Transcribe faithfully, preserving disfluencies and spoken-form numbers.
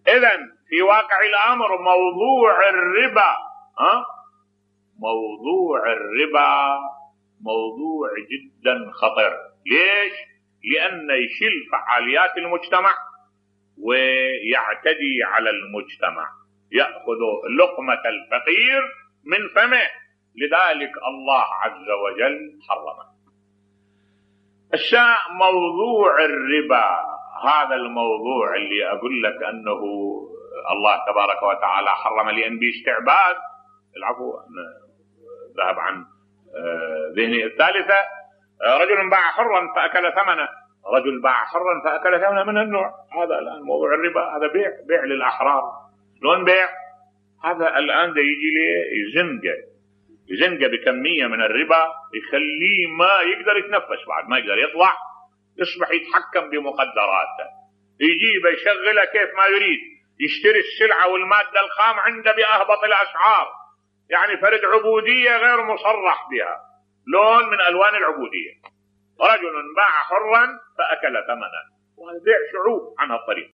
إذن في واقع الأمر موضوع الربا ها موضوع الربا موضوع جدا خطر. ليش؟ لأنه يشل فعاليات المجتمع ويعتدي على المجتمع، يأخذ لقمة الفقير من فمه، لذلك الله عز وجل حرمه. الشاء موضوع الربا، هذا الموضوع اللي أقول لك أنه الله تبارك وتعالى حرم لأن باستعباد العفو ذهب عن ذهني. الثالثة رجل باع حرا فأكل ثمنه، رجل باع حرا فأكل ثمنه من النوع هذا. الآن موضوع الربا هذا بيع بيع للأحرار. شلون بيع؟ هذا الآن ده يجي لي يزنقه يزنقه بكمية من الربا يخليه ما يقدر يتنفس، بعد ما يقدر يطلع يصبح يتحكم بمقدراته، يجيبه يشغله كيف ما يريد، يشتري السلعة والمادة الخام عنده بأهبط الأسعار، يعني فرد عبودية غير مصرح بها، لون من ألوان العبودية. رجل باع حرا فأكل ثمنه، وهذا بيع شعوب عن الطريق.